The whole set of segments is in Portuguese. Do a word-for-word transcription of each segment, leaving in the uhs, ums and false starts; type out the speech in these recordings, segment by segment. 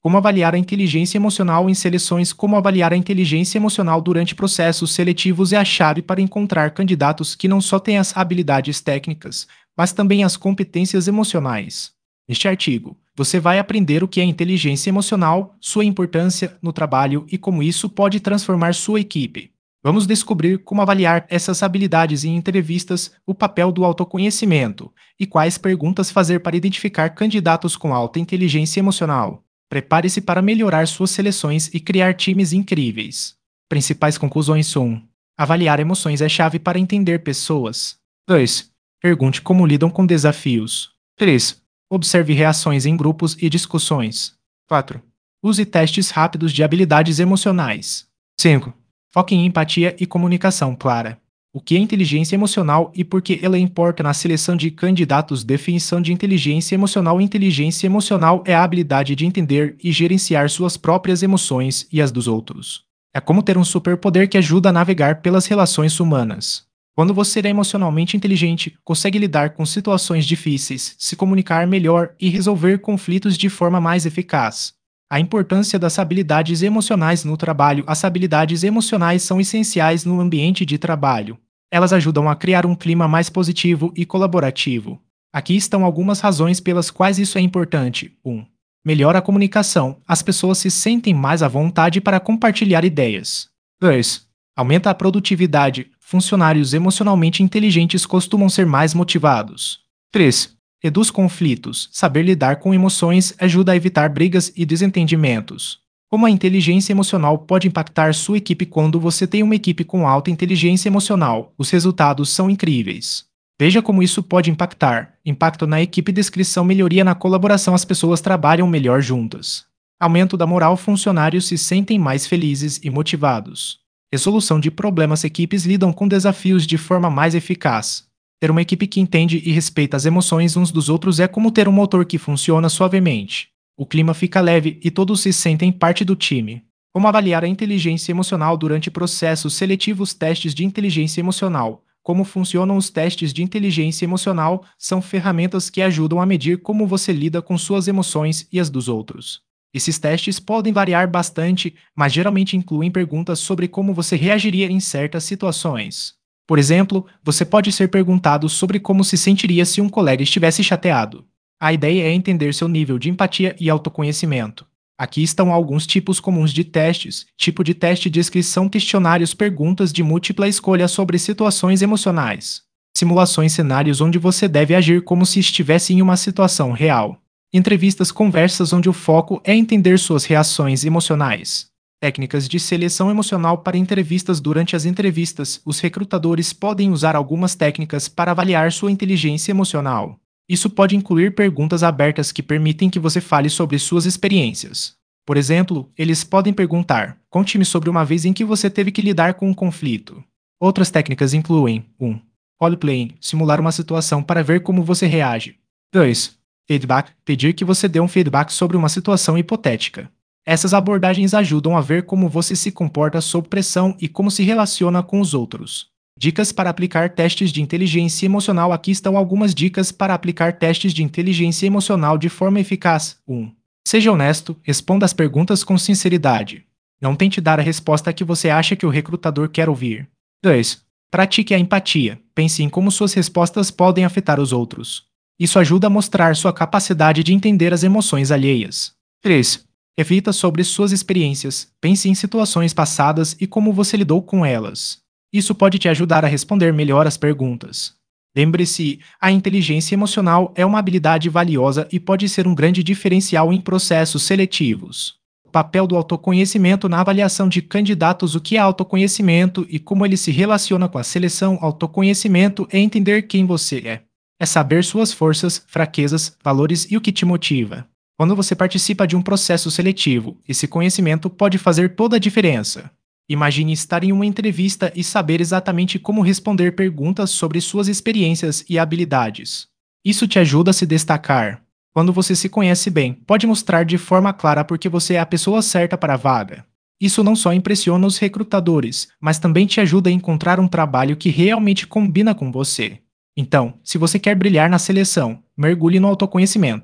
Como avaliar a inteligência emocional em seleções? Como avaliar a inteligência emocional durante processos seletivos é a chave para encontrar candidatos que não só têm as habilidades técnicas, mas também as competências emocionais. Neste artigo, você vai aprender o que é inteligência emocional, sua importância no trabalho e como isso pode transformar sua equipe. Vamos descobrir como avaliar essas habilidades em entrevistas, o papel do autoconhecimento e quais perguntas fazer para identificar candidatos com alta inteligência emocional. Prepare-se para melhorar suas seleções e criar times incríveis. Principais conclusões: um. Avaliar emoções é chave para entender pessoas. dois. Pergunte como lidam com desafios. três. Observe reações em grupos e discussões. quatro. Use testes rápidos de habilidades emocionais. cinco. Foque em empatia e comunicação clara. O que é inteligência emocional e por que ela importa na seleção de candidatos? Definição de inteligência emocional. Inteligência emocional é a habilidade de entender e gerenciar suas próprias emoções e as dos outros. É como ter um superpoder que ajuda a navegar pelas relações humanas. Quando você é emocionalmente inteligente, consegue lidar com situações difíceis, se comunicar melhor e resolver conflitos de forma mais eficaz. A importância das habilidades emocionais no trabalho. As habilidades emocionais são essenciais no ambiente de trabalho. Elas ajudam a criar um clima mais positivo e colaborativo. Aqui estão algumas razões pelas quais isso é importante. um. Melhora a comunicação. As pessoas se sentem mais à vontade para compartilhar ideias. dois. Aumenta a produtividade. Funcionários emocionalmente inteligentes costumam ser mais motivados. três. Reduz conflitos. Saber lidar com emoções ajuda a evitar brigas e desentendimentos. Como a inteligência emocional pode impactar sua equipe? Quando você tem uma equipe com alta inteligência emocional, os resultados são incríveis. Veja como isso pode impactar. Impacto na equipe. Descrição: melhoria na colaboração. As pessoas trabalham melhor juntas. Aumento da moral. Funcionários se sentem mais felizes e motivados. Resolução de problemas. Equipes lidam com desafios de forma mais eficaz. Ter uma equipe que entende e respeita as emoções uns dos outros é como ter um motor que funciona suavemente. O clima fica leve e todos se sentem parte do time. Como avaliar a inteligência emocional durante processos seletivos? Testes de inteligência emocional. Como funcionam os testes de inteligência emocional? São ferramentas que ajudam a medir como você lida com suas emoções e as dos outros. Esses testes podem variar bastante, mas geralmente incluem perguntas sobre como você reagiria em certas situações. Por exemplo, você pode ser perguntado sobre como se sentiria se um colega estivesse chateado. A ideia é entender seu nível de empatia e autoconhecimento. Aqui estão alguns tipos comuns de testes: tipo de teste, descrição, questionários, perguntas de múltipla escolha sobre situações emocionais, simulações, cenários onde você deve agir como se estivesse em uma situação real, entrevistas, conversas onde o foco é entender suas reações emocionais. Técnicas de seleção emocional para entrevistas. Durante as entrevistas, os recrutadores podem usar algumas técnicas para avaliar sua inteligência emocional. Isso pode incluir perguntas abertas que permitem que você fale sobre suas experiências. Por exemplo, eles podem perguntar: conte-me sobre uma vez em que você teve que lidar com um conflito. Outras técnicas incluem: um. Role-playing, simular uma situação para ver como você reage. dois. Feedback, pedir que você dê um feedback sobre uma situação hipotética. Essas abordagens ajudam a ver como você se comporta sob pressão e como se relaciona com os outros. Dicas para aplicar testes de inteligência emocional. Aqui estão algumas dicas para aplicar testes de inteligência emocional de forma eficaz. um. Seja honesto, responda às perguntas com sinceridade. Não tente dar a resposta que você acha que o recrutador quer ouvir. dois. Pratique a empatia. Pense em como suas respostas podem afetar os outros. Isso ajuda a mostrar sua capacidade de entender as emoções alheias. três. Reflita sobre suas experiências. Pense em situações passadas e como você lidou com elas. Isso pode te ajudar a responder melhor às perguntas. Lembre-se, a inteligência emocional é uma habilidade valiosa e pode ser um grande diferencial em processos seletivos. O papel do autoconhecimento na avaliação de candidatos. O que é autoconhecimento e como ele se relaciona com a seleção? Autoconhecimento é entender quem você é. É saber suas forças, fraquezas, valores e o que te motiva. Quando você participa de um processo seletivo, esse conhecimento pode fazer toda a diferença. Imagine estar em uma entrevista e saber exatamente como responder perguntas sobre suas experiências e habilidades. Isso te ajuda a se destacar. Quando você se conhece bem, pode mostrar de forma clara porque você é a pessoa certa para a vaga. Isso não só impressiona os recrutadores, mas também te ajuda a encontrar um trabalho que realmente combina com você. Então, se você quer brilhar na seleção, mergulhe no autoconhecimento.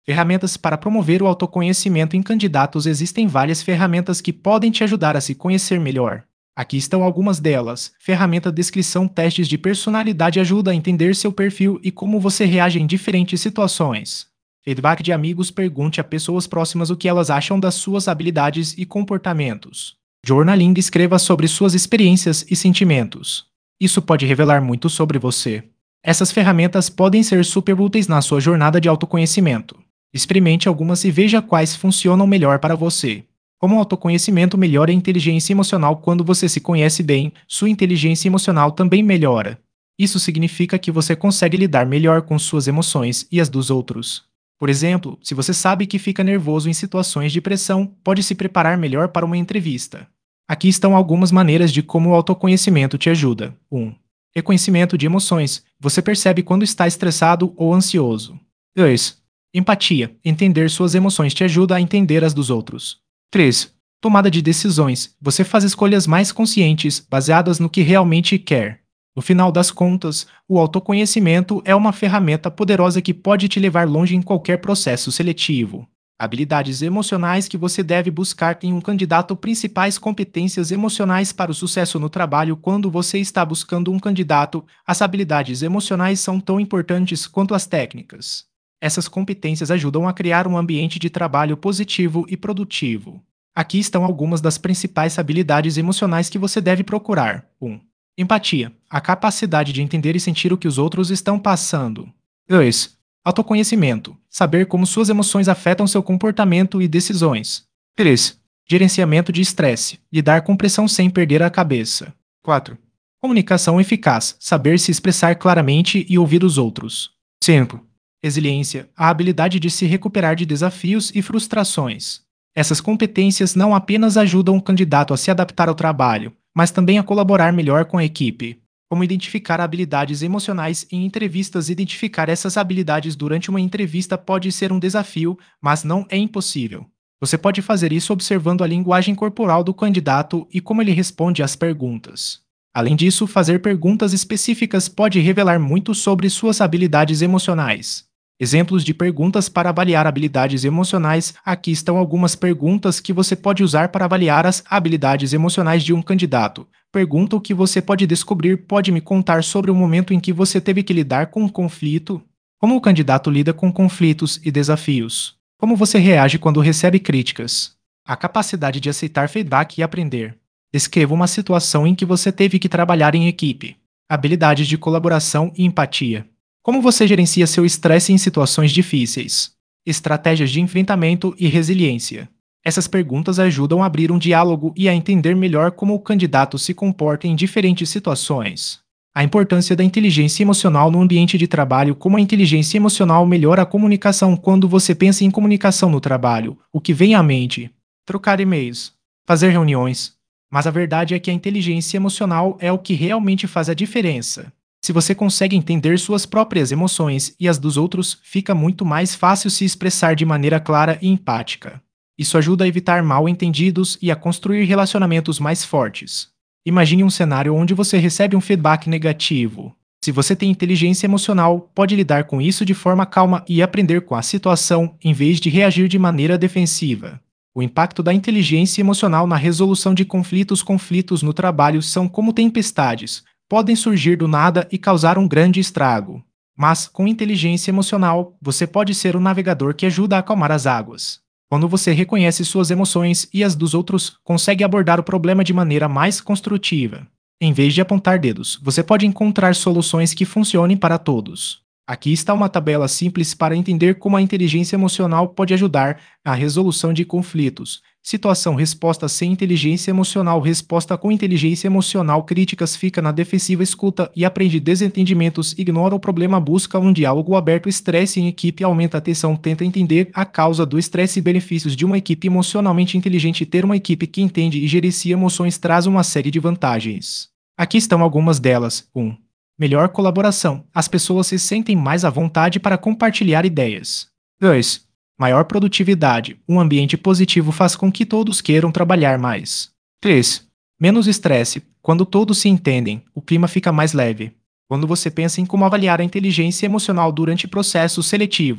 Ferramentas para promover o autoconhecimento em candidatos. Existem várias ferramentas que podem te ajudar a se conhecer melhor. Aqui estão algumas delas. Ferramenta Descrição. Testes de personalidade ajuda a entender seu perfil e como você reage em diferentes situações. Feedback de amigos. Pergunte a pessoas próximas o que elas acham das suas habilidades e comportamentos. Journaling. Escreva sobre suas experiências e sentimentos. Isso pode revelar muito sobre você. Essas ferramentas podem ser super úteis na sua jornada de autoconhecimento. Experimente algumas e veja quais funcionam melhor para você. Como o autoconhecimento melhora a inteligência emocional. Quando você se conhece bem, sua inteligência emocional também melhora. Isso significa que você consegue lidar melhor com suas emoções e as dos outros. Por exemplo, se você sabe que fica nervoso em situações de pressão, pode se preparar melhor para uma entrevista. Aqui estão algumas maneiras de como o autoconhecimento te ajuda. um. Reconhecimento de emoções. Você percebe quando está estressado ou ansioso. dois. Empatia. Entender suas emoções te ajuda a entender as dos outros. três. Tomada de decisões. Você faz escolhas mais conscientes, baseadas no que realmente quer. No final das contas, o autoconhecimento é uma ferramenta poderosa que pode te levar longe em qualquer processo seletivo. Habilidades emocionais que você deve buscar em um candidato. Principais competências emocionais para o sucesso no trabalho. Quando você está buscando um candidato, as habilidades emocionais são tão importantes quanto as técnicas. Essas competências ajudam a criar um ambiente de trabalho positivo e produtivo. Aqui estão algumas das principais habilidades emocionais que você deve procurar. um. Empatia. A capacidade de entender e sentir o que os outros estão passando. dois. Autoconhecimento. Saber como suas emoções afetam seu comportamento e decisões. três. Gerenciamento de estresse. Lidar com pressão sem perder a cabeça. quatro. Comunicação eficaz. Saber se expressar claramente e ouvir os outros. cinco. Resiliência. A habilidade de se recuperar de desafios e frustrações. Essas competências não apenas ajudam o candidato a se adaptar ao trabalho, mas também a colaborar melhor com a equipe. Como identificar habilidades emocionais em entrevistas. Identificar essas habilidades durante uma entrevista pode ser um desafio, mas não é impossível. Você pode fazer isso observando a linguagem corporal do candidato e como ele responde às perguntas. Além disso, fazer perguntas específicas pode revelar muito sobre suas habilidades emocionais. Exemplos de perguntas para avaliar habilidades emocionais. Aqui estão algumas perguntas que você pode usar para avaliar as habilidades emocionais de um candidato. Pergunta o que você pode descobrir. Pode me contar sobre o momento em que você teve que lidar com um conflito? Como o candidato lida com conflitos e desafios? Como você reage quando recebe críticas? A capacidade de aceitar feedback e aprender. Descreva uma situação em que você teve que trabalhar em equipe. Habilidades de colaboração e empatia. Como você gerencia seu estresse em situações difíceis? Estratégias de enfrentamento e resiliência. Essas perguntas ajudam a abrir um diálogo e a entender melhor como o candidato se comporta em diferentes situações. A importância da inteligência emocional no ambiente de trabalho. Como a inteligência emocional melhora a comunicação. Quando você pensa em comunicação no trabalho, o que vem à mente? Trocar e-mails, fazer reuniões. Mas a verdade é que a inteligência emocional é o que realmente faz a diferença. Se você consegue entender suas próprias emoções e as dos outros, fica muito mais fácil se expressar de maneira clara e empática. Isso ajuda a evitar mal-entendidos e a construir relacionamentos mais fortes. Imagine um cenário onde você recebe um feedback negativo. Se você tem inteligência emocional, pode lidar com isso de forma calma e aprender com a situação, em vez de reagir de maneira defensiva. O impacto da inteligência emocional na resolução de conflitos. Conflitos no trabalho são como tempestades. Podem surgir do nada e causar um grande estrago. Mas, com inteligência emocional, você pode ser um navegador que ajuda a acalmar as águas. Quando você reconhece suas emoções e as dos outros, consegue abordar o problema de maneira mais construtiva. Em vez de apontar dedos, você pode encontrar soluções que funcionem para todos. Aqui está uma tabela simples para entender como a inteligência emocional pode ajudar na resolução de conflitos. Situação-resposta sem inteligência emocional. Resposta com inteligência emocional. Críticas. Fica na defensiva. Escuta e aprende desentendimentos. Ignora o problema. Busca um diálogo aberto. Estresse em equipe. Aumenta a atenção. Tenta entender a causa do estresse e benefícios de uma equipe emocionalmente inteligente. Ter uma equipe que entende e gerencia emoções traz uma série de vantagens. Aqui estão algumas delas. um. Melhor colaboração. As pessoas se sentem mais à vontade para compartilhar ideias. dois. Maior produtividade. Um ambiente positivo faz com que todos queiram trabalhar mais. três. Menos estresse. Quando todos se entendem, o clima fica mais leve. Quando você pensa em como avaliar a inteligência emocional durante processos seletivos,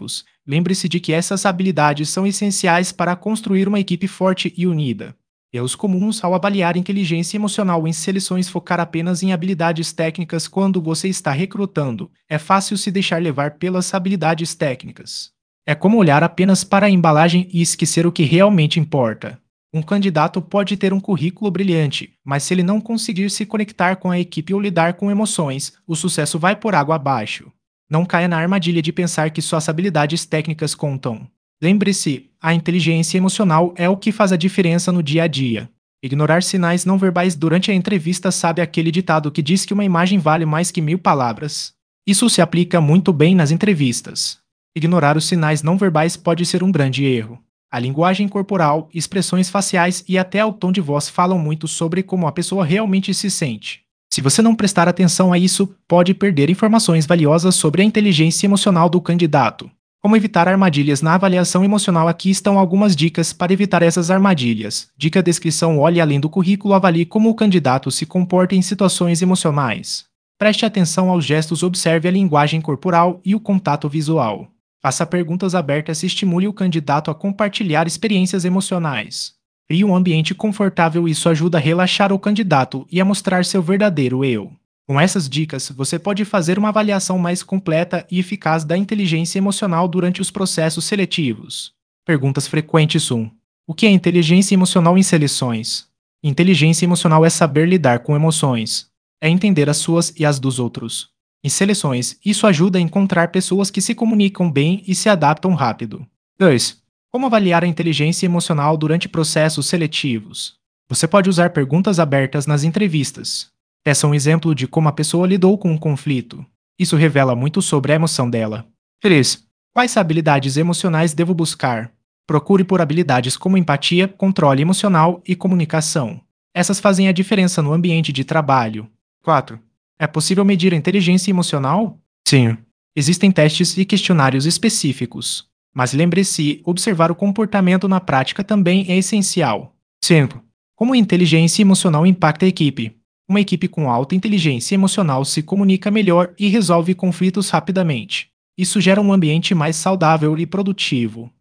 Lembre-se de que essas habilidades são essenciais para construir uma equipe forte e unida. Erros comuns ao avaliar inteligência emocional em seleções focar apenas em habilidades técnicas quando você está recrutando. É fácil se deixar levar pelas habilidades técnicas. É como olhar apenas para a embalagem e esquecer o que realmente importa. Um candidato pode ter um currículo brilhante, mas se ele não conseguir se conectar com a equipe ou lidar com emoções, o sucesso vai por água abaixo. Não caia na armadilha de pensar que só as habilidades técnicas contam. Lembre-se, a inteligência emocional é o que faz a diferença no dia a dia. Ignorar sinais não verbais durante a entrevista, sabe aquele ditado que diz que uma imagem vale mais que mil palavras? Isso se aplica muito bem nas entrevistas. Ignorar os sinais não verbais pode ser um grande erro. A linguagem corporal, expressões faciais e até o tom de voz falam muito sobre como a pessoa realmente se sente. Se você não prestar atenção a isso, pode perder informações valiosas sobre a inteligência emocional do candidato. Como evitar armadilhas na avaliação emocional? Aqui estão algumas dicas para evitar essas armadilhas. Dica: descrição: olhe além do currículo, avalie como o candidato se comporta em situações emocionais. Preste atenção aos gestos, observe a linguagem corporal e o contato visual. Faça perguntas abertas e estimule o candidato a compartilhar experiências emocionais. Crie um ambiente confortável, isso ajuda a relaxar o candidato e a mostrar seu verdadeiro eu. Com essas dicas, você pode fazer uma avaliação mais completa e eficaz da inteligência emocional durante os processos seletivos. Perguntas frequentes: um. O que é inteligência emocional em seleções? Inteligência emocional é saber lidar com emoções. É entender as suas e as dos outros. Em seleções, isso ajuda a encontrar pessoas que se comunicam bem e se adaptam rápido. dois. Como avaliar a inteligência emocional durante processos seletivos? Você pode usar perguntas abertas nas entrevistas. Peça um exemplo de como a pessoa lidou com um conflito. Isso revela muito sobre a emoção dela. três. Quais habilidades emocionais devo buscar? Procure por habilidades como empatia, controle emocional e comunicação. Essas fazem a diferença no ambiente de trabalho. quatro. É possível medir a inteligência emocional? Sim. Existem testes e questionários específicos. Mas lembre-se, observar o comportamento na prática também é essencial. cinco. Como a inteligência emocional impacta a equipe? Uma equipe com alta inteligência emocional se comunica melhor e resolve conflitos rapidamente. Isso gera um ambiente mais saudável e produtivo.